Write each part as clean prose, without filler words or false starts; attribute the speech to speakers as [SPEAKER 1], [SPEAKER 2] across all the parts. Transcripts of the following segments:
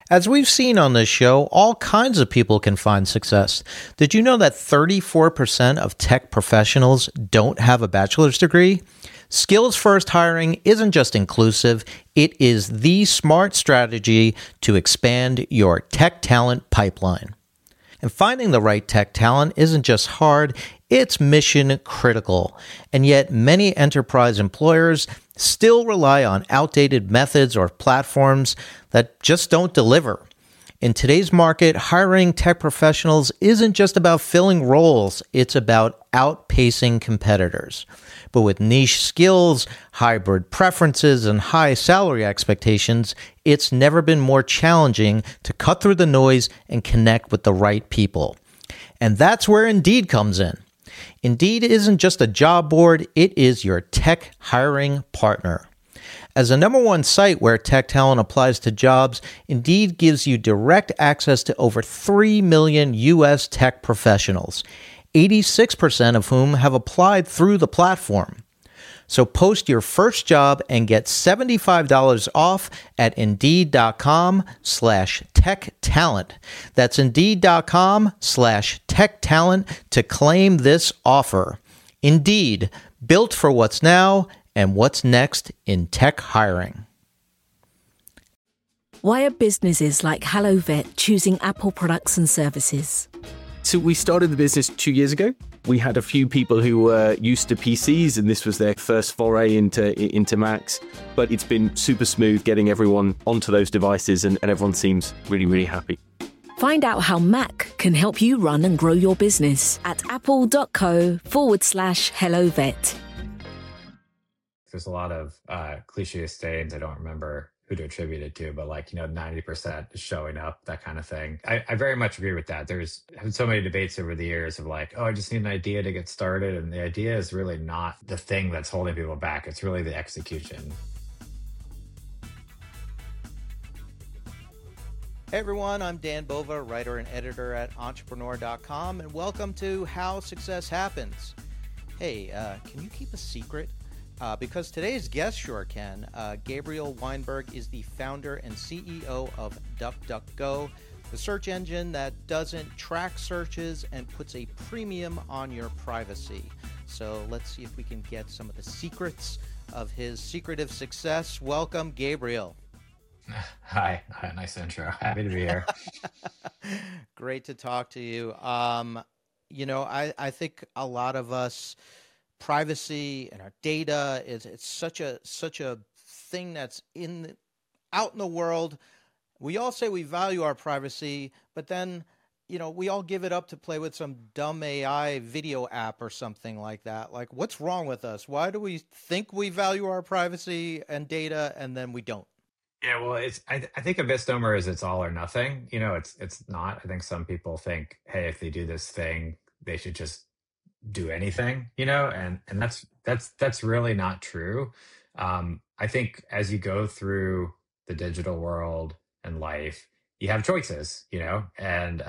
[SPEAKER 1] As we've seen on this show, all kinds of people can find success. Did you know that 34% of tech professionals don't have a bachelor's degree? Skills First Hiring isn't just inclusive, it is the smart strategy to expand your tech talent pipeline. And finding the right tech talent isn't just hard, it's mission critical. And yet many enterprise employers still rely on outdated methods or platforms that just don't deliver. In today's market, hiring tech professionals isn't just about filling roles, it's about outpacing competitors. But with niche skills, hybrid preferences, and high salary expectations, it's never been more challenging to cut through the noise and connect with the right people. And that's where Indeed comes in. Indeed isn't just a job board, it is your tech hiring partner. As the number one site where tech talent applies to jobs, Indeed gives you direct access to over 3 million U.S. tech professionals, 86% of whom have applied through the platform. So post your first job and get $75 off at Indeed.com/tech talent. That's Indeed.com/tech talent to claim this offer. Indeed, built for what's now and what's next in tech hiring.
[SPEAKER 2] Why are businesses like HelloVet choosing Apple products and services?
[SPEAKER 3] So we started the business 2 years ago. We had a few people who were used to PCs and this was their first foray into Macs. But it's been super smooth getting everyone onto those devices and everyone seems really, really happy.
[SPEAKER 2] Find out how Mac can help you run and grow your business at apple.co/HelloVet.
[SPEAKER 4] There's a lot of cliche sayings I don't remember who to attribute it to, but 90% is showing up, that kind of thing. I very much agree with that. There's been so many debates over the years of I just need an idea to get started. And the idea is really not the thing that's holding people back. It's really the execution.
[SPEAKER 1] Hey everyone, I'm Dan Bova, writer and editor at Entrepreneur.com, and welcome to How Success Happens. Hey, can you keep a secret? Because today's guest sure can. Gabriel Weinberg is the founder and CEO of DuckDuckGo, the search engine that doesn't track searches and puts a premium on your privacy. So let's see if we can get some of the secrets of his secretive success. Welcome, Gabriel.
[SPEAKER 4] Hi, nice intro. Happy to be here.
[SPEAKER 1] Great to talk to you. I think a lot of us, privacy and our data it's such a thing that's out in the world. We all say we value our privacy, but then we all give it up to play with some dumb AI video app or something like that. What's wrong with us? Why do we think we value our privacy and data and then we don't?
[SPEAKER 4] Yeah, well, I think a misnomer is it's all or nothing. It's not. I think some people think, hey, if they do this thing, they should just do anything, and that's really not true. I think as you go through the digital world and life, you have choices, and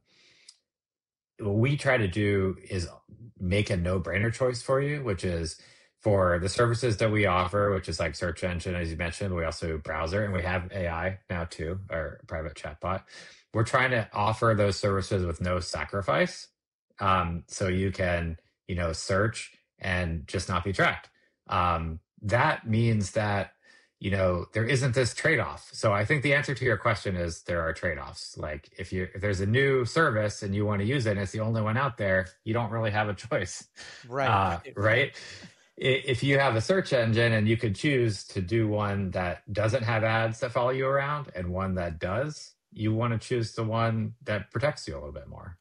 [SPEAKER 4] what we try to do is make a no-brainer choice for you, which is for the services that we offer, which is like search engine, as you mentioned. We also browser, and we have AI now too, our private chatbot. We're trying to offer those services with no sacrifice. So you can, search and just not be tracked. That means that, there isn't this trade-off. So I think the answer to your question is there are trade-offs. If there's a new service and you want to use it and it's the only one out there, you don't really have a choice.
[SPEAKER 1] Right.
[SPEAKER 4] Right. If you have a search engine and you could choose to do one that doesn't have ads that follow you around and one that does, you want to choose the one that protects you a little bit more.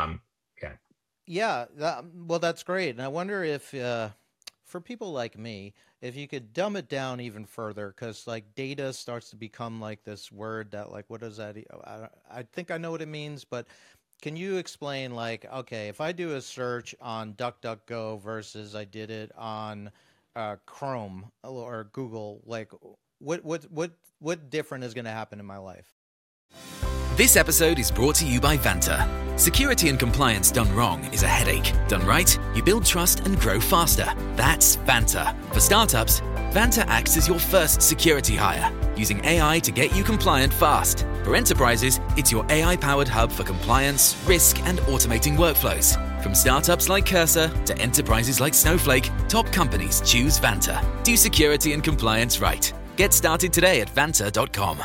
[SPEAKER 1] Yeah, that's great. And I wonder if, for people like me, if you could dumb it down even further, because data starts to become this word that what does that? I think I know what it means, but can you explain okay, if I do a search on DuckDuckGo versus I did it on Chrome or Google, what different is going to happen in my life?
[SPEAKER 5] This episode is brought to you by Vanta. Security and compliance done wrong is a headache. Done right, you build trust and grow faster. That's Vanta. For startups, Vanta acts as your first security hire, using AI to get you compliant fast. For enterprises, it's your AI-powered hub for compliance, risk, and automating workflows. From startups like Cursor to enterprises like Snowflake, top companies choose Vanta. Do security and compliance right. Get started today at vanta.com.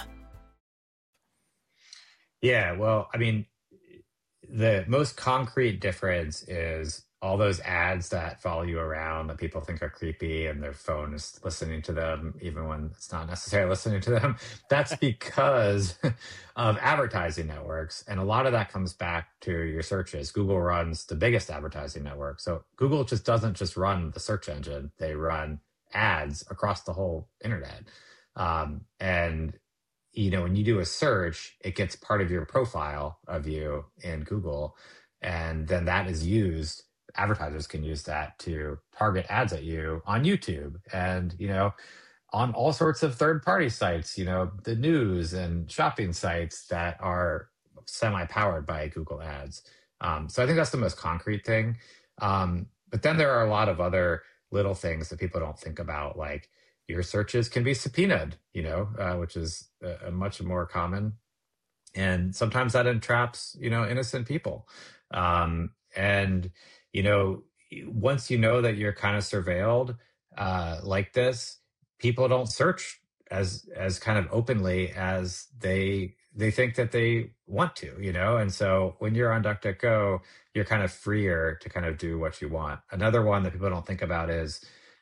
[SPEAKER 4] Yeah, well, I mean, the most concrete difference is all those ads that follow you around that people think are creepy and their phone is listening to them even when it's not necessarily listening to them. That's because of advertising networks. And a lot of that comes back to your searches. Google runs the biggest advertising network. So Google just doesn't just run the search engine. They run ads across the whole internet. And when you do a search, it gets part of your profile of you in Google. And then that is used, advertisers can use that to target ads at you on YouTube and, on all sorts of third-party sites, the news and shopping sites that are semi-powered by Google Ads. So I think that's the most concrete thing. But then there are a lot of other little things that people don't think about, like your searches can be subpoenaed, which is a much more common. And sometimes that entraps, innocent people. And, once you know that you're kind of surveilled like this, people don't search as kind of openly as they think that they want to, And so when you're on DuckDuckGo, you're kind of freer to kind of do what you want. Another one that people don't think about is,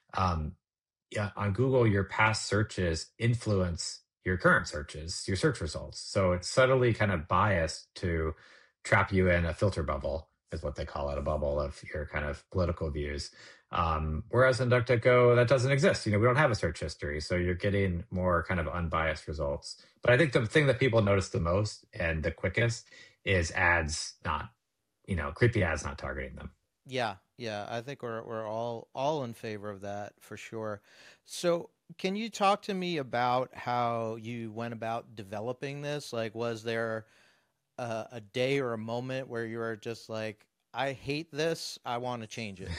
[SPEAKER 4] on Google, your past searches influence your current searches, your search results. So it's subtly kind of biased to trap you in a filter bubble, is what they call it, a bubble of your kind of political views. Whereas in DuckDuckGo, that doesn't exist. We don't have a search history. So you're getting more kind of unbiased results. But I think the thing that people notice the most and the quickest is ads not, creepy ads not targeting them.
[SPEAKER 1] Yeah, I think we're all in favor of that for sure. So, can you talk to me about how you went about developing this? Like, was there a day or a moment where you were just like, I hate this, I want to change it?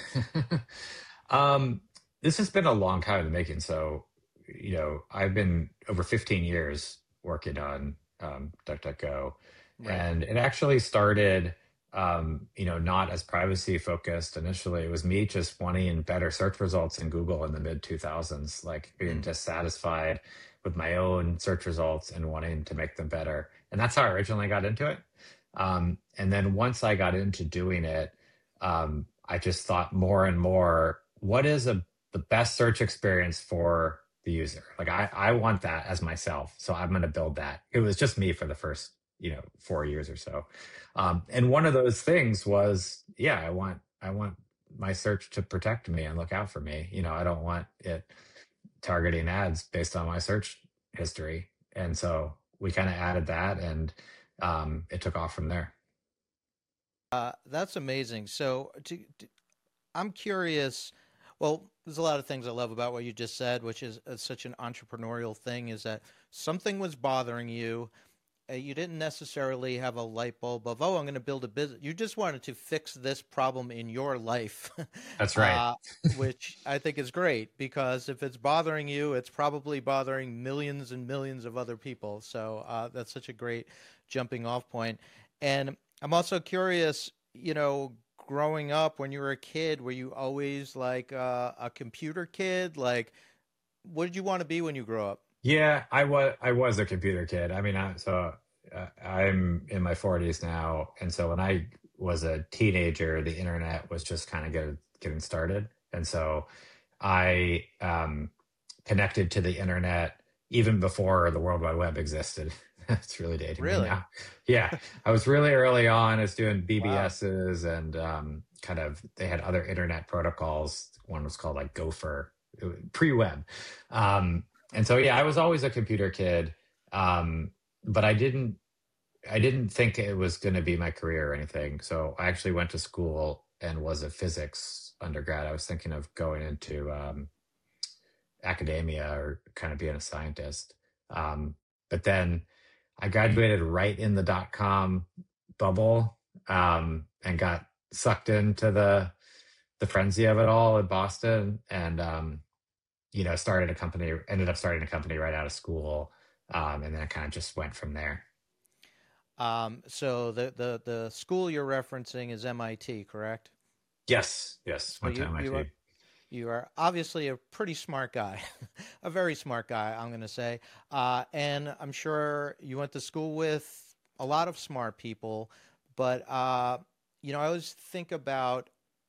[SPEAKER 4] This has been a long time in the making. So, I've been over 15 years working on DuckDuckGo,
[SPEAKER 1] Right.
[SPEAKER 4] and it actually started not as privacy focused initially. It was me just wanting better search results in Google in the mid 2000s, like being dissatisfied with my own search results and wanting to make them better. And that's how I originally got into it. And then once I got into doing it, I just thought more and more, what is the best search experience for the user? Like I want that as myself. So I'm going to build that. It was just me for the first 4 years or so. And one of those things was, I want my search to protect me and look out for me. I don't want it targeting ads based on my search history. And so we kind of added that, and it took off from there.
[SPEAKER 1] That's amazing. So, I'm curious. Well, there's a lot of things I love about what you just said, which is such an entrepreneurial thing, is that something was bothering you. You didn't necessarily have a light bulb of, I'm going to build a business. You just wanted to fix this problem in your life.
[SPEAKER 4] That's right.
[SPEAKER 1] Which I think is great, because if it's bothering you, it's probably bothering millions and millions of other people. So that's such a great jumping off point. And I'm also curious, growing up when you were a kid, were you always like a computer kid? Like, what did you want to be when you grow up?
[SPEAKER 4] Yeah, I was a computer kid. I mean, I'm in my 40s now, and so when I was a teenager, the internet was just kind of getting started, and so I connected to the internet even before the World Wide Web existed. It's really dating me now. Yeah, I was really early on. I was doing BBSs and they had other internet protocols. One was called like Gopher, pre-web. And so, I was always a computer kid, but I didn't think it was going to be my career or anything. So I actually went to school and was a physics undergrad. I was thinking of going into academia or kind of being a scientist. But then I graduated right in the dot-com bubble, and got sucked into the frenzy of it all in Boston, and ended up starting a company right out of school, and then it kind of just went from there.
[SPEAKER 1] So the school you're referencing is MIT, correct?
[SPEAKER 4] Yes,
[SPEAKER 1] So
[SPEAKER 4] went to MIT.
[SPEAKER 1] you are obviously a pretty smart guy, a very smart guy, I'm going to say. And I'm sure you went to school with a lot of smart people, but I always think about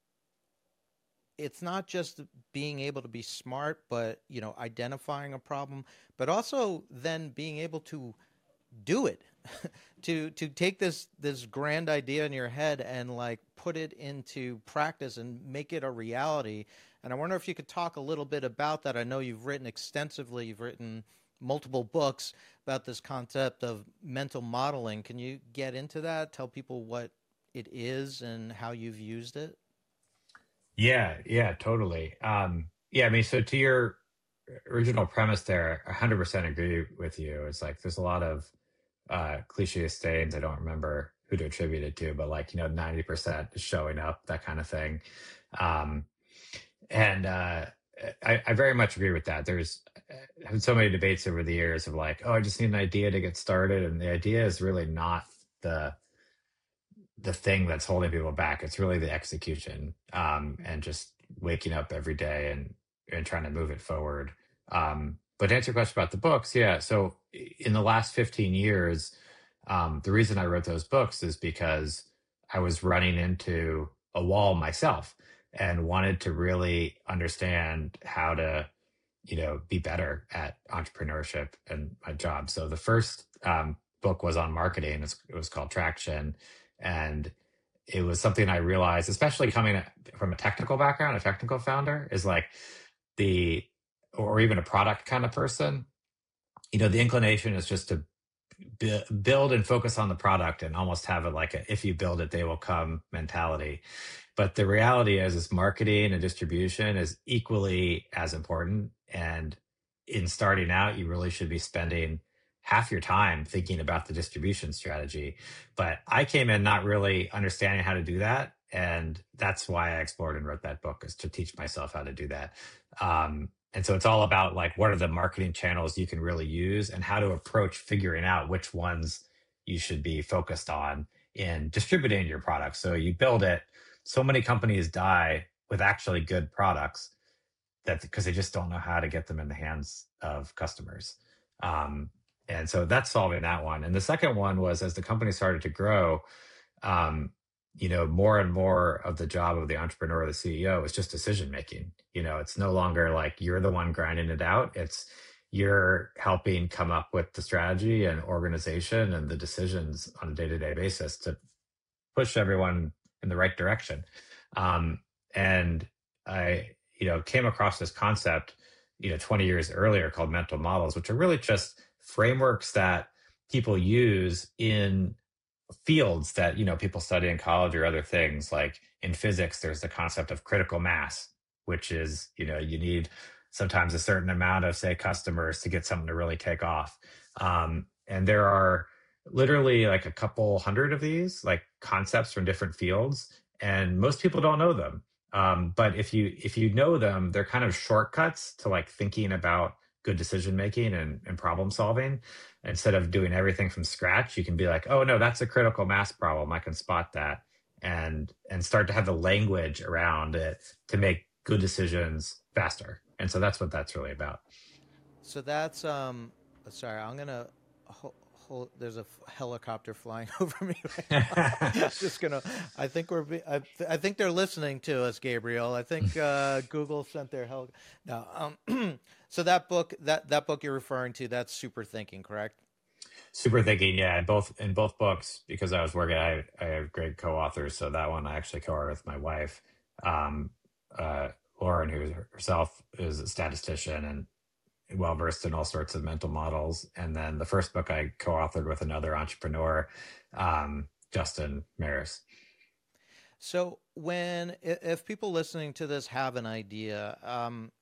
[SPEAKER 1] it's not just being able to be smart, but identifying a problem, but also then being able to do it, to take this grand idea in your head and like put it into practice and make it a reality. And I wonder if you could talk a little bit about that. I know you've written extensively, you've written multiple books about this concept of mental modeling. Can you get into that, tell people what it is and how you've used it?
[SPEAKER 4] Yeah, totally. Yeah, I mean, so to your original premise there, 100% agree with you. It's like there's a lot of cliche sayings. I don't remember who to attribute it to, but like, 90% is showing up, that kind of thing. Um, and I very much agree with that. There's had so many debates over the years of like, oh, I just need an idea to get started. And the idea is really not the thing that's holding people back. It's really the execution, and just waking up every day and trying to move it forward. But to answer your question about the books, yeah. So in the last 15 years, the reason I wrote those books is because I was running into a wall myself and wanted to really understand how to, be better at entrepreneurship and my job. So the first book was on marketing. It was called Traction. And it was something I realized, especially coming from a technical background, a technical founder, is like or even a product kind of person, the inclination is just to build and focus on the product and almost have it like a, if you build it, they will come mentality. But the reality is marketing and distribution is equally as important. And in starting out, you really should be spending half your time thinking about the distribution strategy. But I came in not really understanding how to do that. And that's why I explored and wrote that book, is to teach myself how to do that. And so it's all about like, what are the marketing channels you can really use and how to approach figuring out which ones you should be focused on in distributing your products. So you build it. So many companies die with actually good products because they just don't know how to get them in the hands of customers. And so that's solving that one. And the second one was, as the company started to grow, more and more of the job of the entrepreneur or the CEO is just decision making. It's no longer like you're the one grinding it out. It's you're helping come up with the strategy and organization and the decisions on a day-to-day basis to push everyone in the right direction. And I, came across this concept, 20 years earlier, called mental models, which are really just frameworks that people use in fields that, people study in college or other things. Like in physics, there's the concept of critical mass, which is, you need sometimes a certain amount of, say, customers to get something to really take off. And there are literally like a couple hundred of these like concepts from different fields, and most people don't know them. But if you know them, they're kind of shortcuts to like thinking about good decision making and problem solving. Instead of doing everything from scratch, you can be like, oh no, that's a critical mass problem. I can spot that and start to have the language around it to make good decisions faster. And so that's what that's really about.
[SPEAKER 1] So that's sorry, I'm gonna there's a helicopter flying over me right now. Just gonna. I think I think they're listening to us, Gabriel. I think Google sent their hel. No. So that book you're referring to, that's Super Thinking, correct?
[SPEAKER 4] Super Thinking, yeah. In both books, because I was working, I have great co-authors. So that one I actually co-authored with my wife, Lauren, who herself is a statistician and well versed in all sorts of mental models. And then the first book I co-authored with another entrepreneur, Justin Maris.
[SPEAKER 1] So if people listening to this have an idea,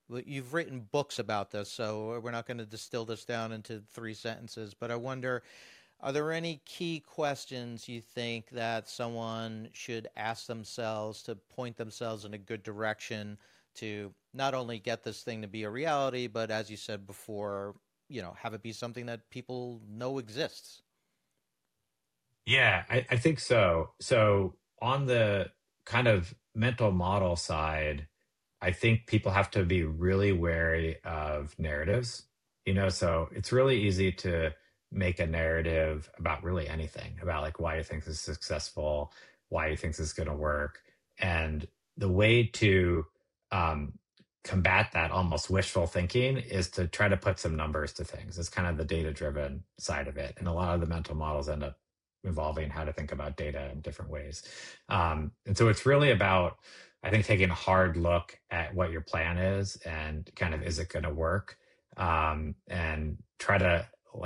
[SPEAKER 1] you've written books about this, so we're not going to distill this down into 3 sentences, but I wonder, are there any key questions you think that someone should ask themselves to point themselves in a good direction to not only get this thing to be a reality, but as you said before, have it be something that people know exists?
[SPEAKER 4] Yeah, I think so. So on the kind of mental model side, I think people have to be really wary of narratives. So it's really easy to make a narrative about really anything, about like why you think this is successful, why you think this is going to work. And the way to um, combat that almost wishful thinking is to try to put some numbers to things. It's kind of the data driven side of it. And a lot of the mental models end up involving how to think about data in different ways. And so it's really about, I think, taking a hard look at what your plan is and kind of, is it going to work? And try to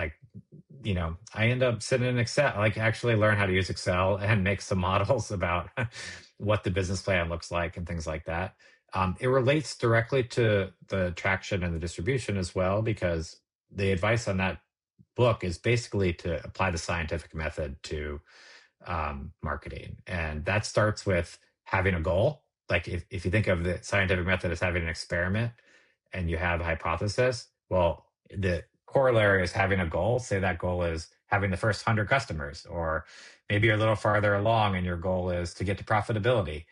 [SPEAKER 4] I end up sitting in Excel, like actually learn how to use Excel and make some models about what the business plan looks like and things like that. It relates directly to the traction and the distribution as well, because the advice on that book is basically to apply the scientific method to marketing. And that starts with having a goal. Like if you think of the scientific method as having an experiment and you have a hypothesis, well, the corollary is having a goal. Say that goal is having the first 100 customers, or maybe you're a little farther along and your goal is to get to profitability.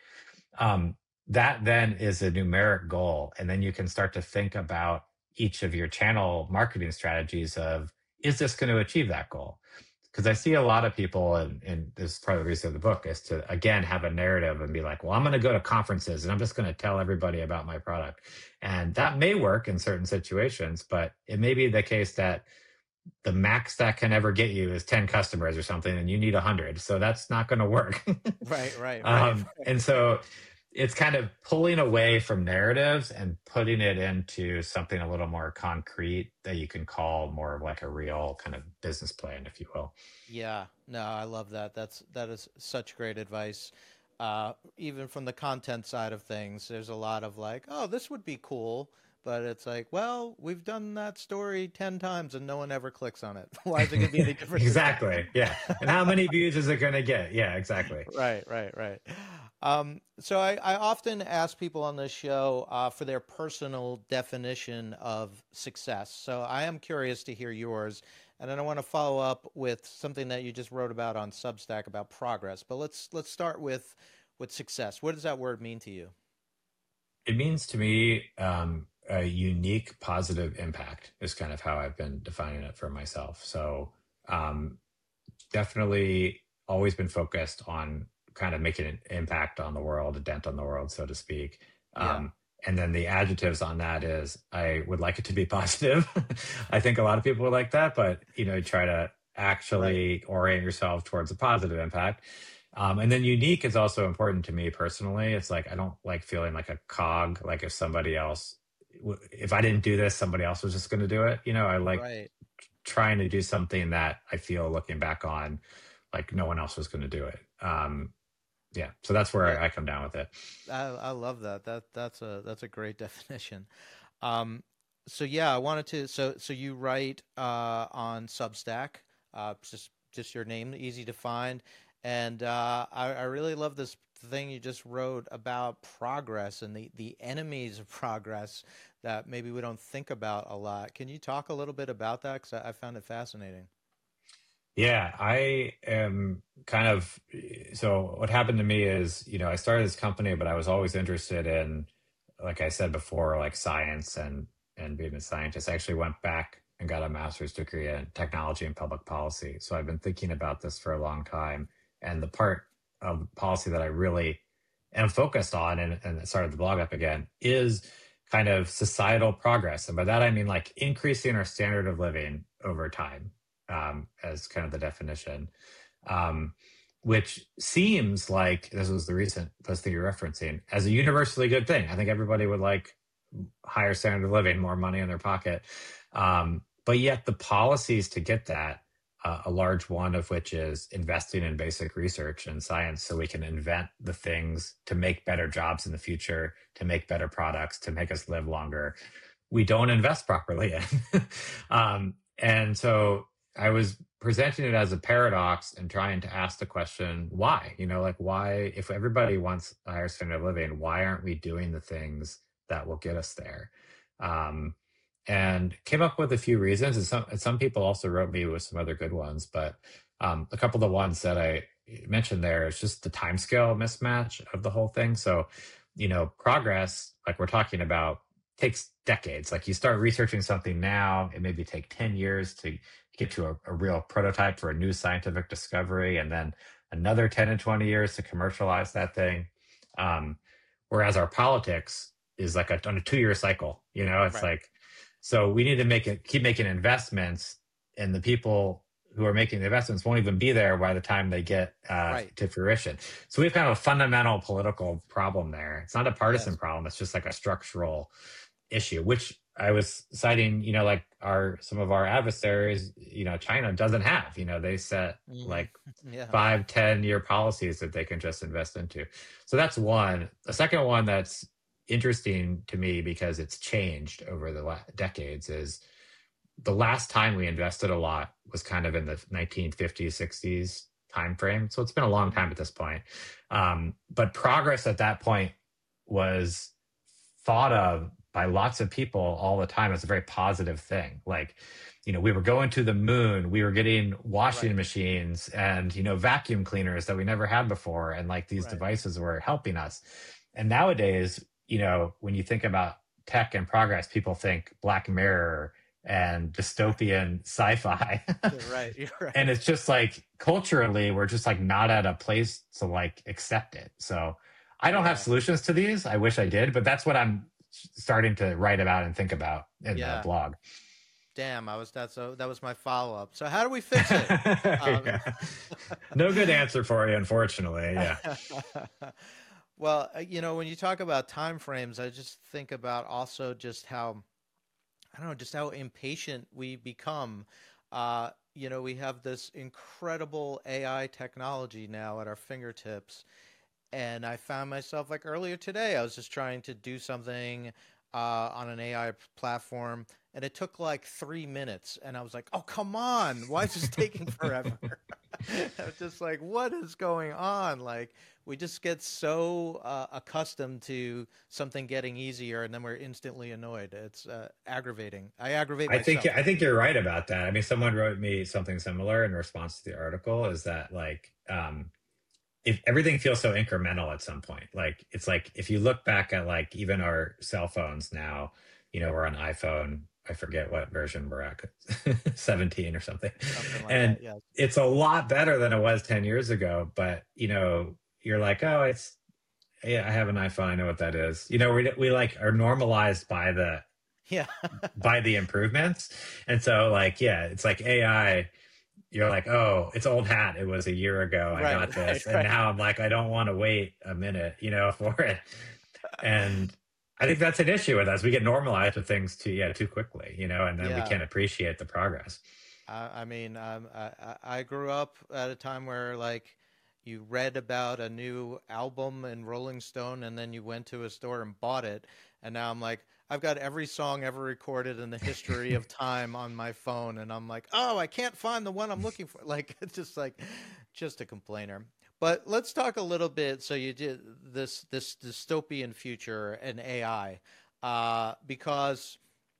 [SPEAKER 4] That then is a numeric goal. And then you can start to think about each of your channel marketing strategies of, is this going to achieve that goal? Because I see a lot of people, and this is part of the reason of the book, is to, again, have a narrative and be like, well, I'm going to go to conferences and I'm just going to tell everybody about my product. And that may work in certain situations, but it may be the case that the max that can ever get you is 10 customers or something, and you need 100. So that's not going to work.
[SPEAKER 1] Right.
[SPEAKER 4] And so it's kind of pulling away from narratives and putting it into something a little more concrete that you can call more of like a real kind of business plan, if you will.
[SPEAKER 1] Yeah, no, I love that. That is such great advice. Even from the content side of things, there's a lot of like, oh, this would be cool. But it's like, well, we've done that story 10 times and no one ever clicks on it. Why is it going to be any different?
[SPEAKER 4] Exactly. Yeah. And how many views is it going to get? Yeah, exactly.
[SPEAKER 1] Right. So I often ask people on this show for their personal definition of success. So I am curious to hear yours. And then I want to follow up with something that you just wrote about on Substack about progress. But let's start with success. What does that word mean to you?
[SPEAKER 4] It means to me a unique positive impact is kind of how I've been defining it for myself. So definitely always been focused on kind of making an impact on the world, a dent on the world, so to speak.
[SPEAKER 1] Yeah.
[SPEAKER 4] And then the adjectives on that is, I would like it to be positive. I think a lot of people would like that, but try to actually orient yourself towards a positive impact. And then unique is also important to me personally. It's like, I don't like feeling like a cog, like if I didn't do this, somebody else was just going to do it. I like trying to do something that I feel, looking back on, like no one else was going to do it. So that's where I come down with it.
[SPEAKER 1] I love that. That's a great definition. So I wanted to. So you write on Substack, just your name, easy to find, and I really love this thing you just wrote about progress and the enemies of progress that maybe we don't think about a lot. Can you talk a little bit about that? Because I found it fascinating.
[SPEAKER 4] Yeah, I am so what happened to me is, I started this company, but I was always interested in, like I said before, like science and being a scientist. I actually went back and got a master's degree in technology and public policy. So I've been thinking about this for a long time. And the part of policy that I really am focused on and started the blog up again is kind of societal progress. And by that, I mean like increasing our standard of living over time. As kind of the definition, which seems like, this was the recent post that you're referencing, as a universally good thing. I think everybody would like higher standard of living, more money in their pocket. But yet the policies to get that A large one of which is investing in basic research and science so we can invent the things to make better jobs in the future, to make better products, to make us live longer. We don't invest properly in. And so I was presenting it as a paradox and trying to ask the question, why? Like why, if everybody wants a higher standard of living, why aren't we doing the things that will get us there? And came up with a few reasons. And some people also wrote me with some other good ones, but a couple of the ones that I mentioned there is just the timescale mismatch of the whole thing. So, progress, like we're talking about, takes decades. Like you start researching something now, it maybe take 10 years to get to a real prototype for a new scientific discovery, and then another 10 and 20 years to commercialize that thing. Whereas our politics is like on a 2-year cycle, it's right. Like, so we need to keep making investments, and the people who are making the investments won't even be there by the time they get right. to fruition. So we have kind of a fundamental political problem there. It's not a partisan problem. It's just like a structural issue, which I was citing, like some of our adversaries, China doesn't have, they set like 5-10 year policies that they can just invest into. So that's one. The second one that's interesting to me because it's changed over the decades is the last time we invested a lot was kind of in the 1950s, 60s timeframe. So it's been a long time at this point. But progress at that point was thought of by lots of people all the time as a very positive thing. Like, we were going to the moon, we were getting washing machines and, vacuum cleaners that we never had before. And like these devices were helping us. And nowadays, when you think about tech and progress, people think Black Mirror and dystopian sci-fi. You're right. And it's just like culturally, we're just like not at a place to like accept it. So I don't have solutions to these. I wish I did, but that's what I'm starting to write about and think about in the blog.
[SPEAKER 1] Damn, that was my follow-up. So how do we fix it?
[SPEAKER 4] No good answer for you, unfortunately. Yeah.
[SPEAKER 1] Well, when you talk about time frames, I just think about also just how, just how impatient we become. We have this incredible AI technology now at our fingertips. And I found myself like earlier today, I was just trying to do something on an AI platform, and it took like 3 minutes. And I was like, oh, come on. Why is this taking forever? I was just like, what is going on? Like, we just get so accustomed to something getting easier, and then we're instantly annoyed. It's aggravating. I aggravate myself.
[SPEAKER 4] I think you're right about that. I mean, someone wrote me something similar in response to the article, is that like, if everything feels so incremental at some point, like it's like if you look back at like even our cell phones now, we're on iPhone, I forget what version we're at, 17 or something like and that, yes. It's a lot better than it was 10 years ago. But you're like, oh, I have an iPhone, I know what that is. We like are normalized by the by the improvements. And so like, it's like AI. You're like, oh, it's old hat. It was a year ago. I got this. And now I'm like, I don't want to wait a minute, for it. And I think that's an issue with us. We get normalized with things too quickly, and then we can't appreciate the progress.
[SPEAKER 1] I grew up at a time where like you read about a new album in Rolling Stone and then you went to a store and bought it. And now I'm like, I've got every song ever recorded in the history of time on my phone. And I'm like, oh, I can't find the one I'm looking for. Like, it's just a complainer. But let's talk a little bit. So you did this dystopian future and AI, because,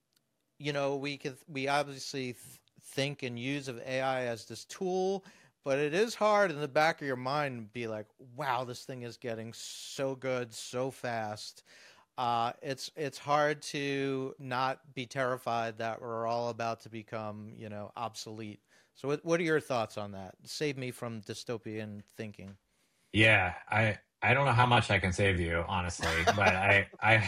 [SPEAKER 1] we obviously think and use of AI as this tool, but it is hard in the back of your mind to be like, wow, this thing is getting so good so fast. It's hard to not be terrified that we're all about to become, obsolete. So what are your thoughts on that? Save me from dystopian thinking.
[SPEAKER 4] Yeah, I don't know how much I can save you, honestly, but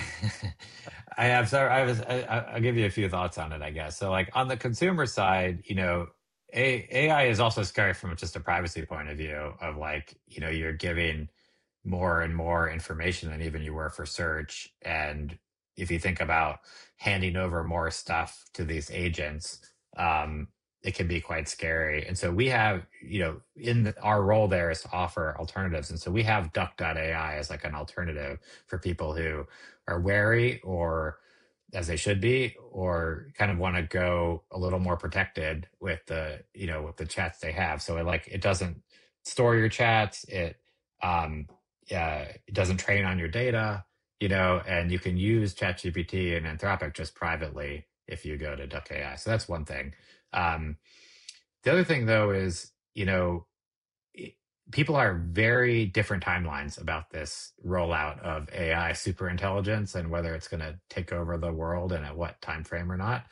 [SPEAKER 4] I'll give you a few thoughts on it, I guess. So like on the consumer side, AI is also scary from just a privacy point of view of like, you're giving more and more information than even you were for search. And if you think about handing over more stuff to these agents, it can be quite scary. And so we have, our role there is to offer alternatives. And so we have Duck.ai as like an alternative for people who are wary, or as they should be, or kind of want to go a little more protected with with the chats they have. So it doesn't store your chats. It doesn't train on your data, and you can use ChatGPT and Anthropic just privately if you go to Duck AI. So that's one thing. The other thing, though, is, people are very different timelines about this rollout of AI superintelligence and whether it's going to take over the world and at what time frame or not.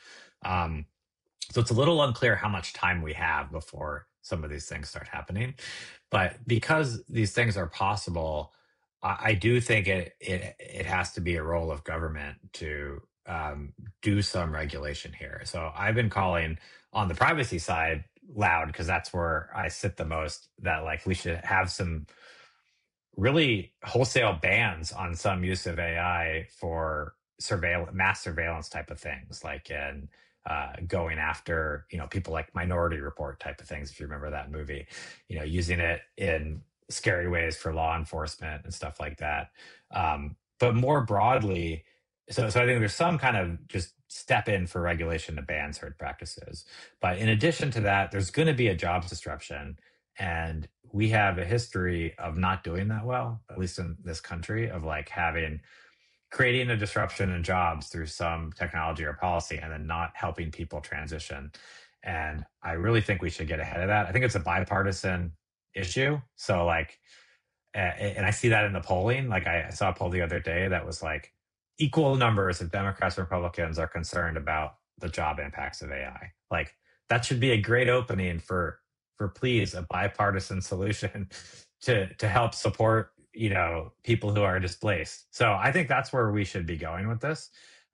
[SPEAKER 4] So it's a little unclear how much time we have before some of these things start happening. But because these things are possible, I do think it has to be a role of government to do some regulation here. So I've been calling on the privacy side loud, because that's where I sit the most, that we should have some really wholesale bans on some use of AI for mass surveillance type of things, like in going after, people like Minority Report type of things, if you remember that movie, using it in scary ways for law enforcement and stuff like that. But more broadly, so I think there's some kind of just step in for regulation to ban certain practices. But in addition to that, there's going to be a jobs disruption. And we have a history of not doing that well, at least in this country, of creating a disruption in jobs through some technology or policy and then not helping people transition. And I really think we should get ahead of that. I think it's a bipartisan issue. So and I see that in the polling. I saw a poll the other day that was equal numbers of Democrats and Republicans are concerned about the job impacts of AI. That should be a great opening for please, a bipartisan solution to help support, people who are displaced. So I think that's where we should be going with this.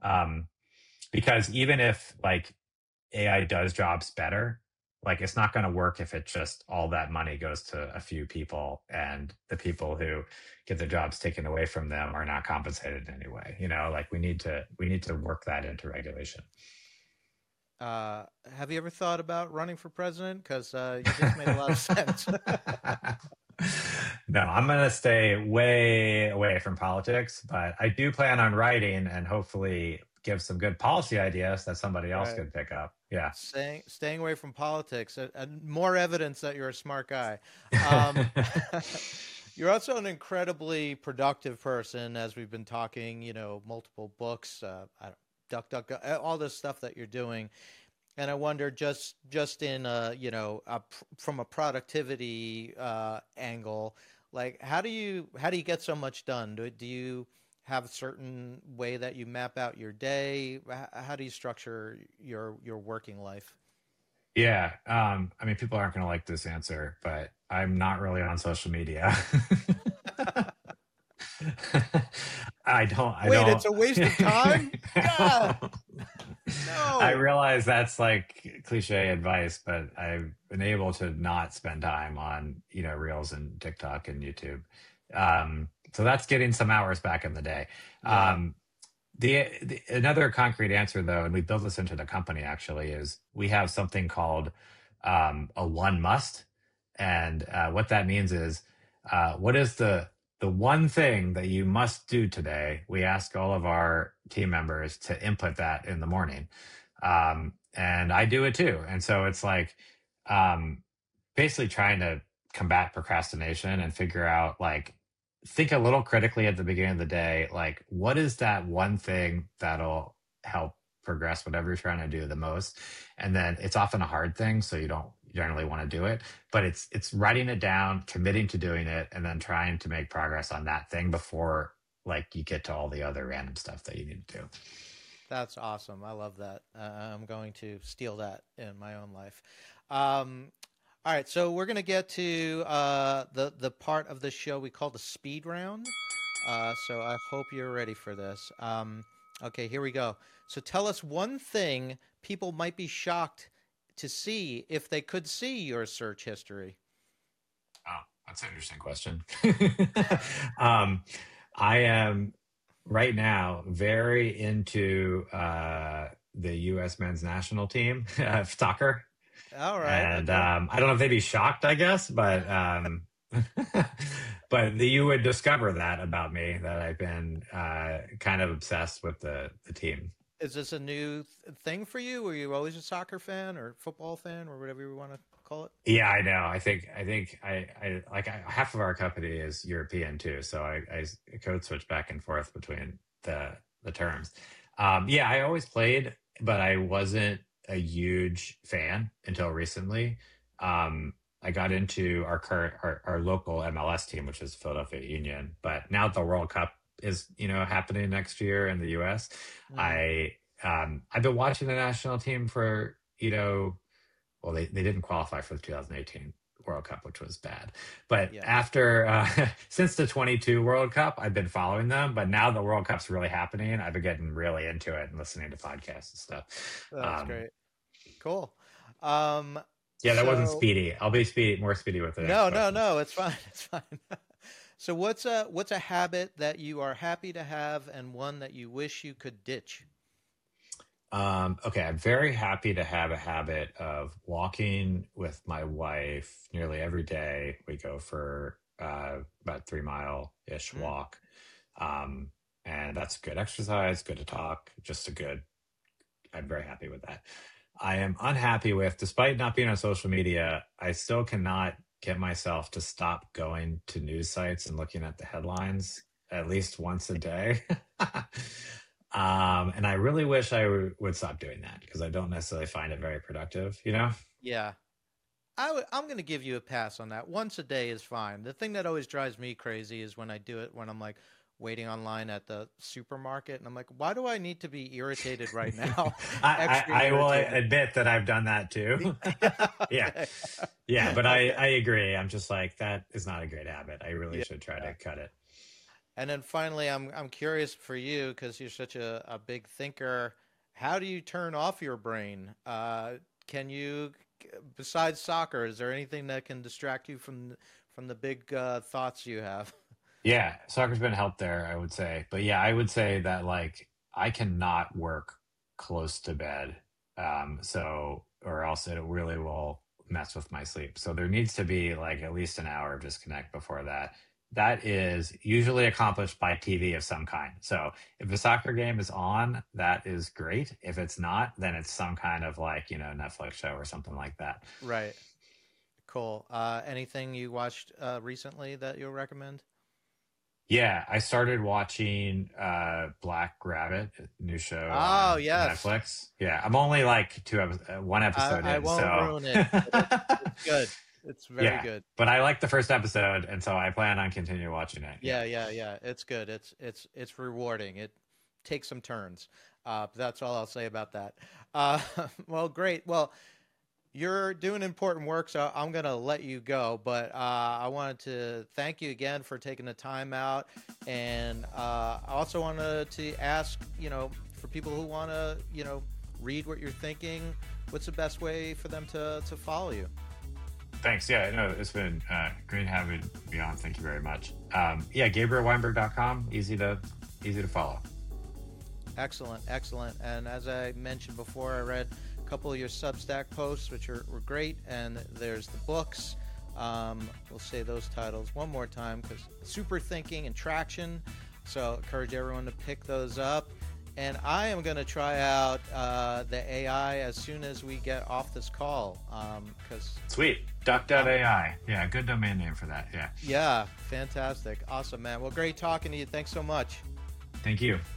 [SPEAKER 4] Because even if AI does jobs better, it's not going to work if it just all that money goes to a few people and the people who get their jobs taken away from them are not compensated in any way. We need to work that into regulation.
[SPEAKER 1] Have you ever thought about running for president? Because you just made a lot of sense.
[SPEAKER 4] No, I'm going to stay way away from politics, but I do plan on writing and hopefully give some good policy ideas that somebody else could pick up. Yeah.
[SPEAKER 1] Staying away from politics, more evidence that you're a smart guy. You're also an incredibly productive person, as we've been talking, multiple books, Duck, all this stuff that you're doing. And I wonder, just in from a productivity angle, how do you get so much done? Do you have a certain way that you map out your day? How do you structure your working life?
[SPEAKER 4] Yeah, people aren't going to like this answer, but I'm not really on social media. I don't.
[SPEAKER 1] It's a waste of time. Yeah. No.
[SPEAKER 4] I realize that's cliche advice, but I've been able to not spend time on, Reels and TikTok and YouTube. So that's getting some hours back in the day. Yeah. Another concrete answer, though, and we built this into the company actually, is we have something called a one must. And what that means is what is the one thing that you must do today? We ask all of our team members to input that in the morning. And I do it too. And so it's basically trying to combat procrastination and figure out think a little critically at the beginning of the day, what is that one thing that'll help progress whatever you're trying to do the most? And then it's often a hard thing, so you don't generally want to do it, but it's writing it down, committing to doing it, and then trying to make progress on that thing before you get to all the other random stuff that you need to do.
[SPEAKER 1] That's awesome. I love that. I'm going to steal that in my own life. All right, so we're going to get to the part of the show we call the speed round. So I hope you're ready for this. Okay, here we go. So tell us one thing people might be shocked to see if they could see your search history.
[SPEAKER 4] Oh, that's an interesting question. I am right now very into the U.S. men's national team soccer.
[SPEAKER 1] All right.
[SPEAKER 4] And
[SPEAKER 1] Okay.
[SPEAKER 4] I don't know if they'd be shocked, I guess, but you would discover that about me, that I've been kind of obsessed with the team.
[SPEAKER 1] Is this a new thing for you? Were you always a soccer fan or football fan or whatever you want to call it?
[SPEAKER 4] Yeah, I know. I like half of our company is European too, so I code switch back and forth between the terms. Yeah, I always played, but I wasn't a huge fan until recently. I got into our local MLS team, which is Philadelphia Union, but now the World Cup is happening next year in the U.S. I've been watching the national team for well, they didn't qualify for the 2018 World Cup, which was bad. But after since the 22 World Cup, I've been following them. But now the World Cup's really happening, I've been getting really into it and listening to podcasts and stuff.
[SPEAKER 1] That's great. Cool.
[SPEAKER 4] Yeah, that wasn't speedy. I'll be more speedy with it.
[SPEAKER 1] No. It's fine. It's fine. So what's a habit that you are happy to have and one that you wish you could ditch?
[SPEAKER 4] Okay, I'm very happy to have a habit of walking with my wife nearly every day. We go for about 3 mile-ish walk. And that's good exercise, good to talk, I'm very happy with that. I am unhappy with, despite not being on social media, I still cannot get myself to stop going to news sites and looking at the headlines at least once a day. And I really wish I would stop doing that because I don't necessarily find it very productive,
[SPEAKER 1] Yeah. I'm going to give you a pass on that. Once a day is fine. The thing that always drives me crazy is when I do it when I'm like waiting online at the supermarket and I'm like, why do I need to be irritated right now?
[SPEAKER 4] I will admit that I've done that too. Yeah, but I agree. I'm just like, that is not a great habit. I really should try to cut it.
[SPEAKER 1] And then finally, I'm curious for you because you're such a big thinker. How do you turn off your brain? Can you, besides soccer, is there anything that can distract you from the big thoughts you have?
[SPEAKER 4] Yeah, soccer's been a help there, I would say. But yeah, I would say that like I cannot work close to bed, or else it really will mess with my sleep. So there needs to be like at least an hour of disconnect before that. That is usually accomplished by TV of some kind. So if a soccer game is on, that is great. If it's not, then it's some kind of like, Netflix show or something like that.
[SPEAKER 1] Right. Cool. Anything you watched recently that you'll recommend?
[SPEAKER 4] Yeah, I started watching Black Rabbit, new show
[SPEAKER 1] on
[SPEAKER 4] Netflix. Yeah, I'm only like one episode in.
[SPEAKER 1] I won't ruin it. It's good. It's very good.
[SPEAKER 4] But I like the first episode, and so I plan on continuing watching it.
[SPEAKER 1] Yeah. It's good. It's rewarding. It takes some turns. That's all I'll say about that. Well, great. Well, you're doing important work, so I'm going to let you go. But I wanted to thank you again for taking the time out. And I also wanted to ask, for people who want to, read what you're thinking, what's the best way for them to follow you?
[SPEAKER 4] Thanks. Yeah, no, it's been great having me on. Thank you very much. GabrielWeinberg.com, easy to follow.
[SPEAKER 1] Excellent. And as I mentioned before, I read a couple of your Substack posts, which were great. And there's the books. We'll say those titles one more time because Super Thinking and Traction. So encourage everyone to pick those up. And I am going to try out the AI as soon as we get off this call.
[SPEAKER 4] Sweet. Duck.ai. Yeah, good domain name for that. Yeah.
[SPEAKER 1] Yeah, fantastic. Awesome, man. Well, great talking to you. Thanks so much.
[SPEAKER 4] Thank you.